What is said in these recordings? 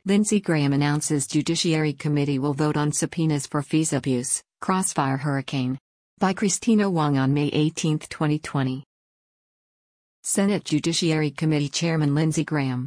Lindsey Graham announces Judiciary Committee will vote on subpoenas for FISA abuse, Crossfire Hurricane. By Christina Wong on May 18, 2020. Senate Judiciary Committee Chairman Lindsey Graham,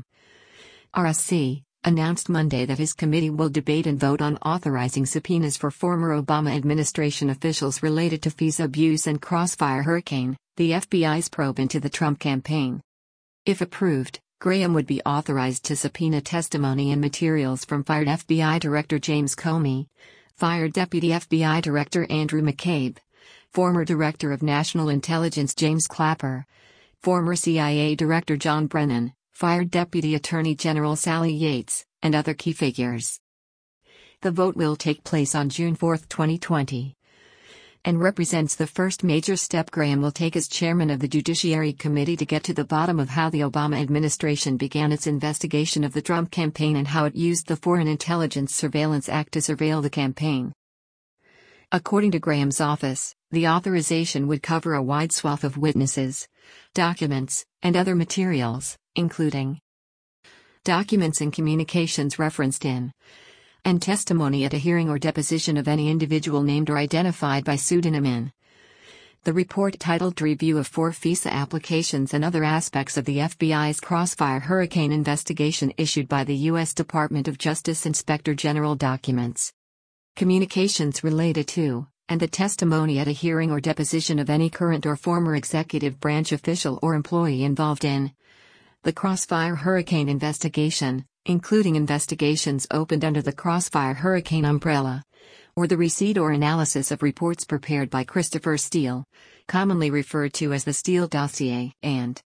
RSC, announced Monday that his committee will debate and vote on authorizing subpoenas for former Obama administration officials related to FISA abuse and Crossfire Hurricane, the FBI's probe into the Trump campaign. If approved, Graham would be authorized to subpoena testimony and materials from fired FBI Director James Comey, fired Deputy FBI Director Andrew McCabe, former Director of National Intelligence James Clapper, former CIA Director John Brennan, fired Deputy Attorney General Sally Yates, and other key figures. The vote will take place on June 4, 2020, and represents the first major step Graham will take as chairman of the Judiciary Committee to get to the bottom of how the Obama administration began its investigation of the Trump campaign and how it used the Foreign Intelligence Surveillance Act to surveil the campaign. According to Graham's office, the authorization would cover a wide swath of witnesses, documents, and other materials, including documents and communications referenced in, and testimony at a hearing or deposition of any individual named or identified by pseudonym in. The report titled Review of 4 FISA Applications and Other Aspects of the FBI's Crossfire Hurricane Investigation issued by the U.S. Department of Justice Inspector General documents. Communications related to, and the testimony at a hearing or deposition of any current or former executive branch official or employee involved in the Crossfire Hurricane investigation, including investigations opened under the Crossfire Hurricane umbrella, or the receipt or analysis of reports prepared by Christopher Steele, commonly referred to as the Steele dossier, and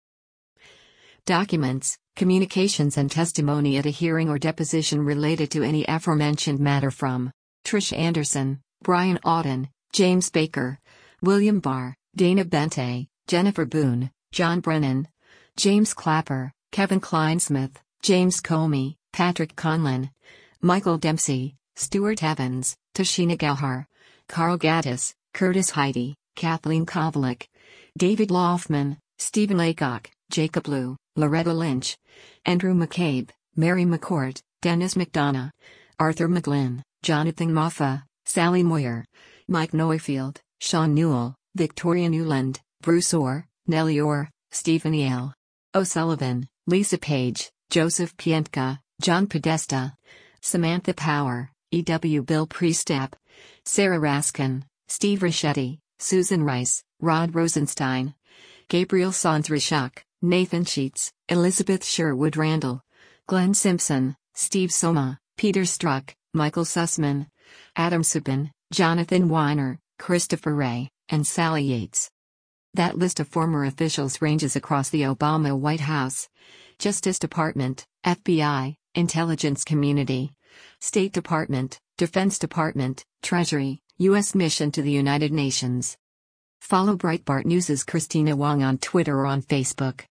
documents, communications and testimony at a hearing or deposition related to any aforementioned matter from Trish Anderson, Brian Auden, James Baker, William Barr, Dana Bente, Jennifer Boone, John Brennan, James Clapper, Kevin Kleinsmith, James Comey, Patrick Conlon, Michael Dempsey, Stuart Evans, Tashina Gauhar, Carl Gaddis, Curtis Heide, Kathleen Kovalik, David Laufman, Stephen Laycock, Jacob Lew, Loretta Lynch, Andrew McCabe, Mary McCourt, Dennis McDonough, Arthur McGlynn, Jonathan Moffa, Sally Moyer, Mike Neufield, Sean Newell, Victoria Newland, Bruce Orr, Nellie Orr, Stephen Yale O'Sullivan, Lisa Page, Joseph Pientka, John Podesta, Samantha Power, E.W. Bill Priestap, Sarah Raskin, Steve Ricchetti, Susan Rice, Rod Rosenstein, Gabriel Sanzrashuk, Nathan Sheets, Elizabeth Sherwood Randall, Glenn Simpson, Steve Soma, Peter Strzok, Michael Sussman, Adam Subin, Jonathan Weiner, Christopher Wray, and Sally Yates. That list of former officials ranges across the Obama White House, Justice Department, FBI, Intelligence Community, State Department, Defense Department, Treasury, U.S. Mission to the United Nations. Follow Breitbart News' Christina Wong on Twitter or on Facebook.